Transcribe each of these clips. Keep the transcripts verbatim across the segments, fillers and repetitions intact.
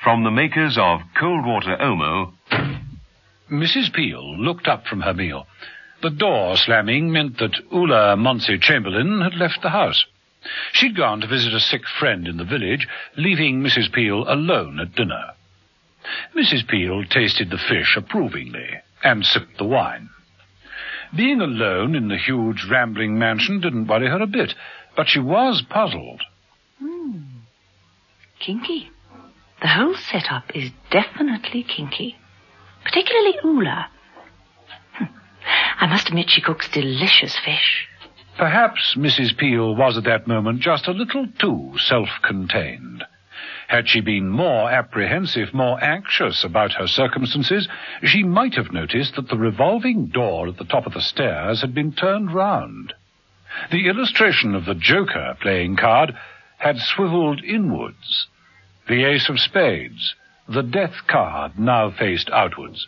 From the makers of Cold Water Omo... Missus Peel looked up from her meal. The door slamming meant that Ula Monsey Chamberlain had left the house. She'd gone to visit a sick friend in the village, leaving Missus Peel alone at dinner. Missus Peel tasted the fish approvingly and sipped the wine. Being alone in the huge rambling mansion didn't worry her a bit, but she was puzzled. Hmm. Kinky. The whole setup is definitely kinky. Particularly Ula. Hm. I must admit she cooks delicious fish. Perhaps Missus Peel was at that moment just a little too self-contained. Had she been more apprehensive, more anxious about her circumstances, she might have noticed that the revolving door at the top of the stairs had been turned round. The illustration of the Joker playing card had swivelled inwards. The ace of spades, the death card, now faced outwards.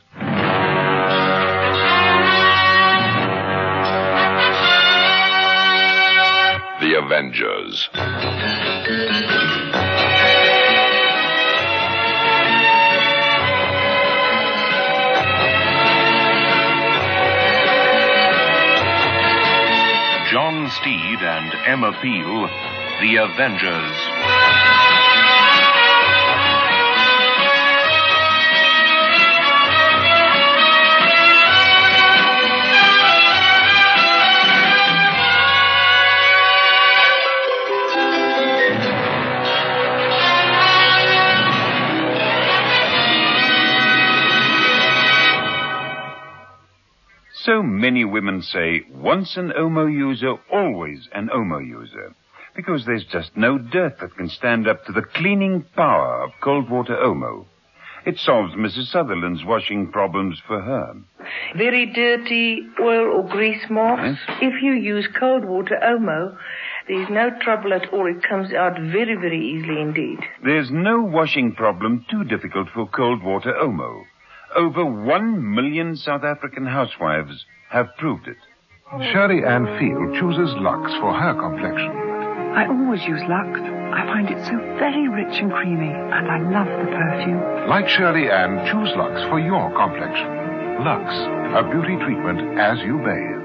The Avengers. John Steed and Emma Peel, The Avengers. So many women say, once an Omo user, always an Omo user. Because there's just no dirt that can stand up to the cleaning power of cold water Omo. It solves Missus Sutherland's washing problems for her. Very dirty oil or grease marks. Yes. If you use cold water Omo, there's no trouble at all. It comes out very, very easily indeed. There's no washing problem too difficult for cold water Omo. Over one million South African housewives have proved it. Shirley Ann Field chooses Lux for her complexion. I always use Lux. I find it so very rich and creamy, and I love the perfume. Like Shirley Ann, choose Lux for your complexion. Lux, a beauty treatment as you bathe.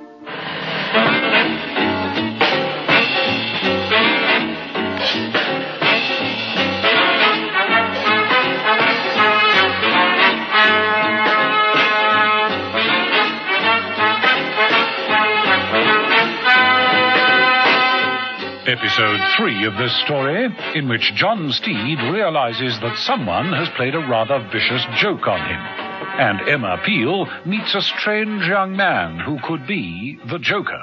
Episode three of this story, in which John Steed realizes that someone has played a rather vicious joke on him, and Emma Peel meets a strange young man who could be the Joker.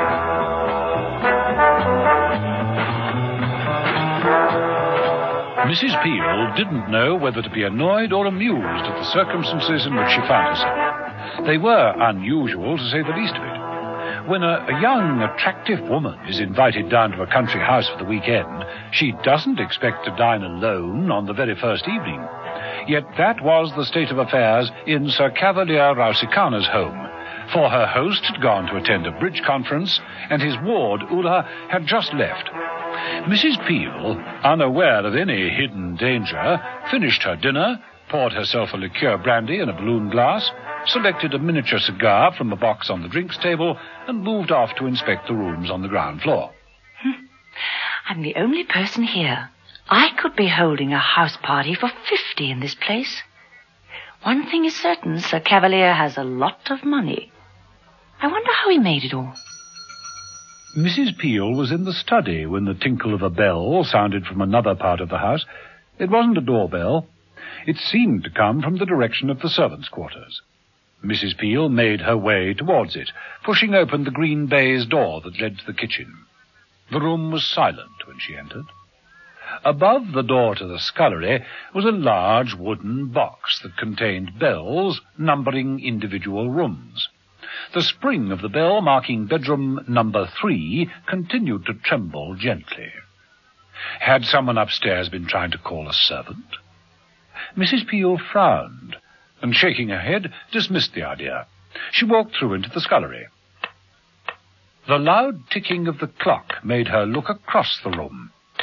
Missus Peel didn't know whether to be annoyed or amused at the circumstances in which she found herself. They were unusual, to say the least of it. When a, a young, attractive woman is invited down to a country house for the weekend, she doesn't expect to dine alone on the very first evening. Yet that was the state of affairs in Sir Cavalier Rausikana's home, for her host had gone to attend a bridge conference, and his ward, Ula, had just left. Missus Peel, unaware of any hidden danger, finished her dinner, poured herself a liqueur brandy in a balloon glass, selected a miniature cigar from a box on the drinks table, and moved off to inspect the rooms on the ground floor. Hm. I'm the only person here. I could be holding a house party for fifty in this place. One thing is certain, Sir Cavalier has a lot of money. I wonder how he made it all. Missus Peel was in the study when the tinkle of a bell sounded from another part of the house. It wasn't a doorbell. It seemed to come from the direction of the servants' quarters. Missus Peel made her way towards it, pushing open the green baize door that led to the kitchen. The room was silent when she entered. Above the door to the scullery was a large wooden box that contained bells numbering individual rooms. The spring of the bell marking bedroom number three continued to tremble gently. Had someone upstairs been trying to call a servant? Missus Peel frowned, and shaking her head, dismissed the idea. She walked through into the scullery. The loud ticking of the clock made her look across the room.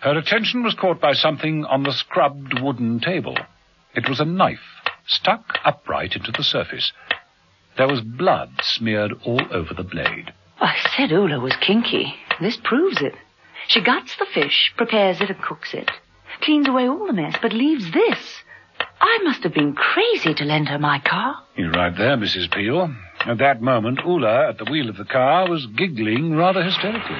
Her attention was caught by something on the scrubbed wooden table. It was a knife, stuck upright into the surface. There was blood smeared all over the blade. I said Ula was kinky. This proves it. She guts the fish, prepares it and cooks it. Cleans away all the mess, but leaves this. I must have been crazy to lend her my car. You're right there, Missus Peel. At that moment, Ula, at the wheel of the car, was giggling rather hysterically.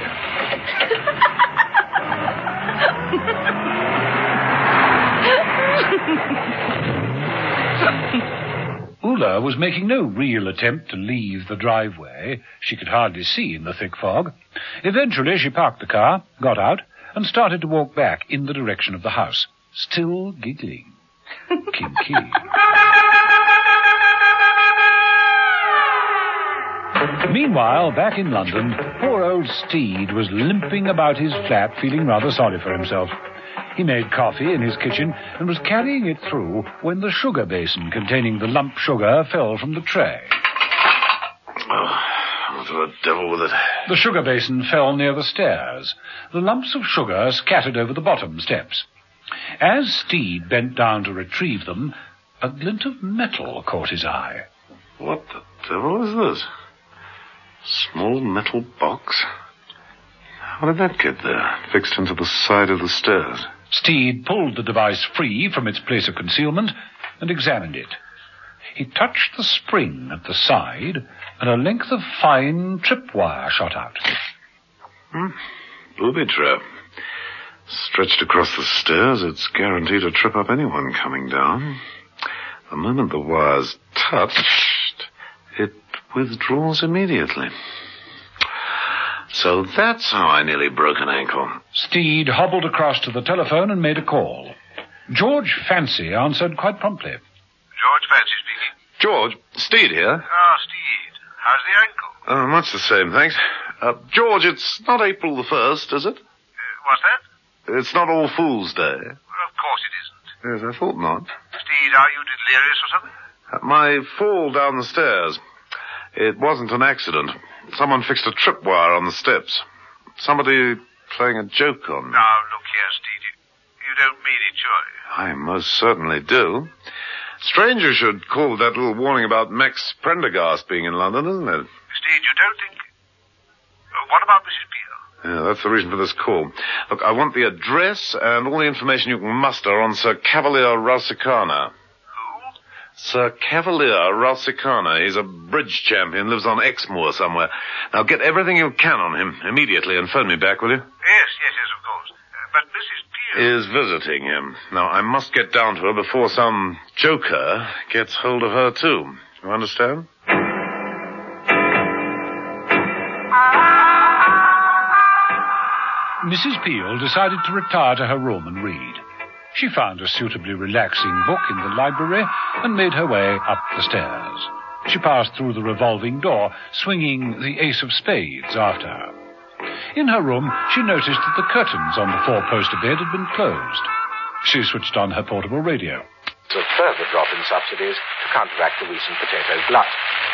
Ula was making no real attempt to leave the driveway. She could hardly see in the thick fog. Eventually, she parked the car, got out, and started to walk back in the direction of the house, still giggling. Kinky. Meanwhile, back in London, poor old Steed was limping about his flat, feeling rather sorry for himself. He made coffee in his kitchen and was carrying it through when the sugar basin containing the lump sugar fell from the tray. Oh, what the devil with it? The sugar basin fell near the stairs. The lumps of sugar scattered over the bottom steps. As Steed bent down to retrieve them, a glint of metal caught his eye. What the devil is this? Small metal box? How did that get there, fixed into the side of the stairs? Steed pulled the device free from its place of concealment and examined it. He touched the spring at the side, and a length of fine tripwire shot out. Hmm. Booby trap. Stretched across the stairs, it's guaranteed to trip up anyone coming down. The moment the wire's touched, it withdraws immediately. So that's how I nearly broke an ankle. Steed hobbled across to the telephone and made a call. George Fancy answered quite promptly. George Fancy speaking. George, Steed here. Ah, Steed. How's the ankle? Uh, much the same, thanks. Uh, George, it's not April the first, is it? Uh, what's that? It's not All Fool's Day. Well, of course it isn't. Yes, I thought not. Steed, are you delirious or something? Uh, my fall down the stairs. It wasn't an accident. Someone fixed a tripwire on the steps. Somebody playing a joke on me. Now, look here, Steed. You, you don't mean it, surely? I most certainly do. Strange you should call that little warning about Max Prendergast being in London, isn't it? Steed, you don't think... Uh, what about Missus Peel? Yeah, that's the reason for this call. Look, I want the address and all the information you can muster on Sir Cavalier Rausikana. Sir Cavalier Rausikana. He's a bridge champion, lives on Exmoor somewhere. Now get everything you can on him immediately and phone me back, will you? Yes, yes, yes, of course. Uh, but Missus Peel... Is visiting him. Now, I must get down to her before some joker gets hold of her, too. You understand? Missus Peel decided to retire to her room and read. She found a suitably relaxing book in the library and made her way up the stairs. She passed through the revolving door, swinging the ace of spades after her. In her room, she noticed that the curtains on the four-poster bed had been closed. She switched on her portable radio. A further drop in subsidies to counteract the recent potato glut.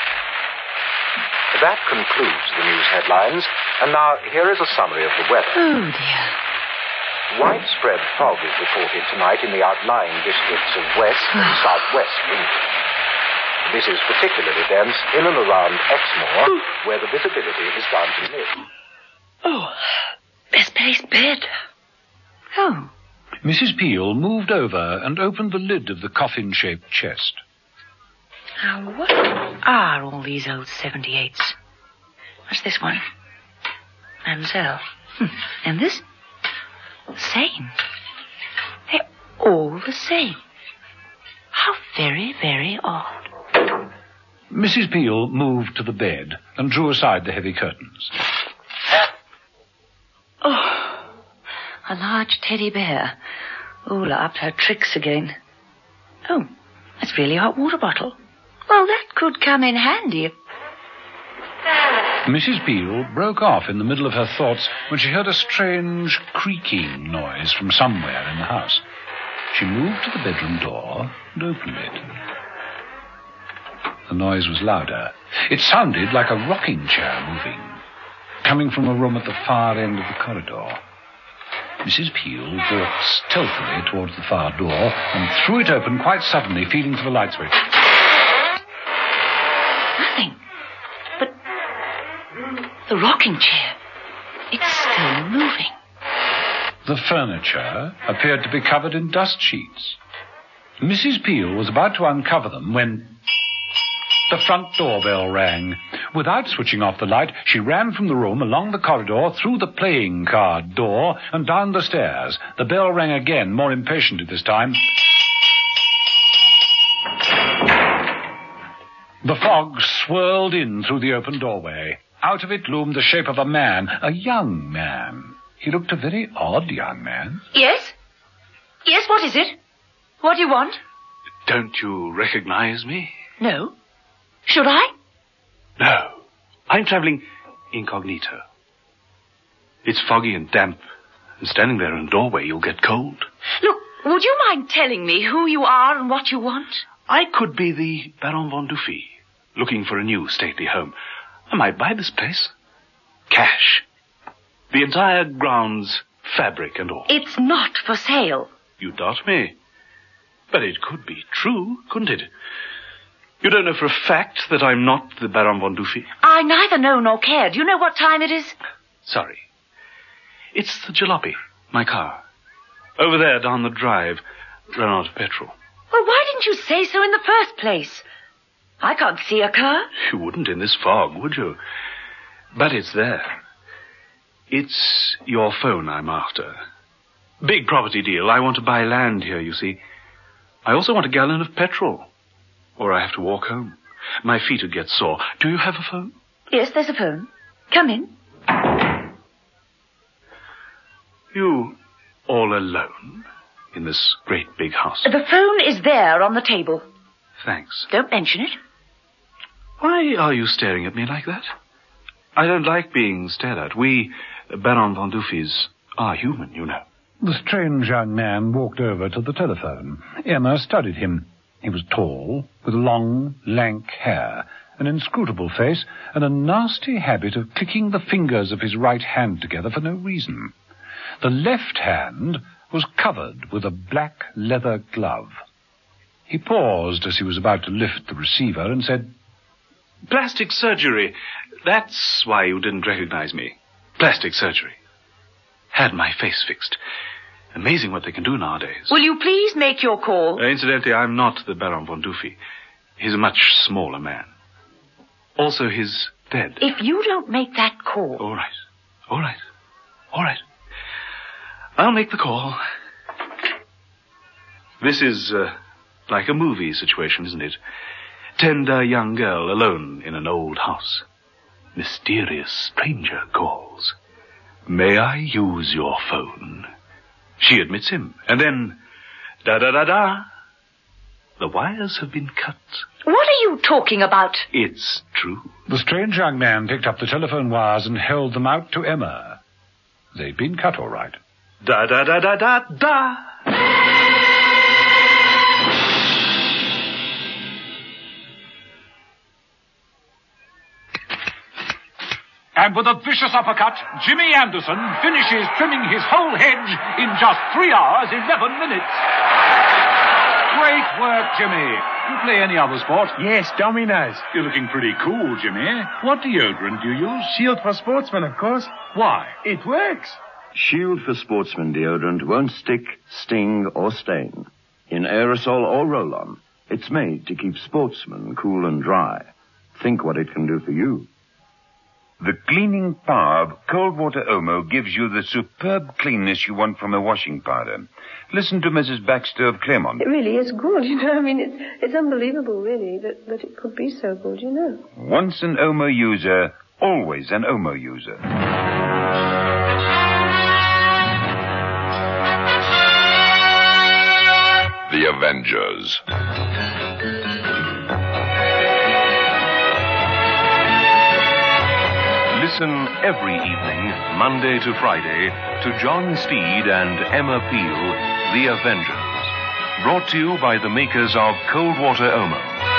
That concludes the news headlines, and now here is a summary of the weather. Oh, dear. Widespread fog is reported tonight in the outlying districts of West and Southwest England. This is particularly dense in and around Exmoor, where the visibility is down to nil. Oh, best placed bed. Oh. Missus Peel moved over and opened the lid of the coffin-shaped chest. Now, what are all these old seventy-eights? What's this one? Mademoiselle. Hm. And this? The same. They're all the same. How very, very odd. Missus Peel moved to the bed and drew aside the heavy curtains. Oh, a large teddy bear. Ula upped her tricks again. Oh, that's really a hot water bottle. Well, that could come in handy. Missus Peel broke off in the middle of her thoughts when she heard a strange creaking noise from somewhere in the house. She moved to the bedroom door and opened it. The noise was louder. It sounded like a rocking chair moving, coming from a room at the far end of the corridor. Missus Peel walked stealthily towards the far door and threw it open quite suddenly, feeling for the light switch. Nothing. But the rocking chair, it's still moving. The furniture appeared to be covered in dust sheets. Missus Peel was about to uncover them when the front doorbell rang. Without switching off the light, she ran from the room, along the corridor, through the playing card door, and down the stairs. The bell rang again, more impatiently this time. The fog swirled in through the open doorway. Out of it loomed the shape of a man, a young man. He looked a very odd young man. Yes? Yes, what is it? What do you want? Don't you recognize me? No. Should I? No. I'm traveling incognito. It's foggy and damp, and standing there in a doorway, you'll get cold. Look, would you mind telling me who you are and what you want? I could be the Baron von Dufy, looking for a new stately home. I might buy this place. Cash. The entire grounds, fabric and all. It's not for sale. You doubt me. But it could be true, couldn't it? You don't know for a fact that I'm not the Baron von Dufy? I neither know nor care. Do you know what time it is? Sorry. It's the jalopy, my car. Over there down the drive, run out of petrol. Well, why didn't you say so in the first place? I can't see a car. You wouldn't in this fog, would you? But it's there. It's your phone I'm after. Big property deal. I want to buy land here, you see. I also want a gallon of petrol. Or I have to walk home. My feet would get sore. Do you have a phone? Yes, there's a phone. Come in. You all alone in this great big house? The phone is there on the table. Thanks. Don't mention it. Why are you staring at me like that? I don't like being stared at. We, Baron von Dufys, are human, you know. The strange young man walked over to the telephone. Emma studied him. He was tall, with long, lank hair, an inscrutable face, and a nasty habit of clicking the fingers of his right hand together for no reason. The left hand was covered with a black leather glove. He paused as he was about to lift the receiver and said, Plastic surgery. That's why you didn't recognize me. Plastic surgery. Had my face fixed. Amazing what they can do nowadays. Will you please make your call? Uh, incidentally, I'm not the Baron von Dufy. He's a much smaller man. Also, he's dead. If you don't make that call... All right. All right. All right. I'll make the call. This is uh, like a movie situation, isn't it? Tender young girl alone in an old house. Mysterious stranger calls. May I use your phone? She admits him. And then, da-da-da-da. The wires have been cut. What are you talking about? It's true. The strange young man picked up the telephone wires and held them out to Emma. They'd been cut all right. Da-da-da-da-da-da. And with a vicious uppercut, Jimmy Anderson finishes trimming his whole hedge in just three hours, eleven minutes. Great work, Jimmy. You play any other sport? Yes, dominoes. You're looking pretty cool, Jimmy. What deodorant do you use? Shield for Sportsmen, of course. Why? It works. Shield for Sportsmen deodorant won't stick, sting, or stain. In aerosol or roll-on, it's made to keep sportsmen cool and dry. Think what it can do for you. The cleaning power of cold water Omo gives you the superb cleanness you want from a washing powder. Listen to Missus Baxter of Claremont. It really is good, you know. I mean, it's, it's unbelievable, really, that, that it could be so good, you know. Once an Omo user, always an Omo user. The Avengers. Listen every evening, Monday to Friday, to John Steed and Emma Peel, The Avengers. Brought to you by the makers of Cold Water Omo.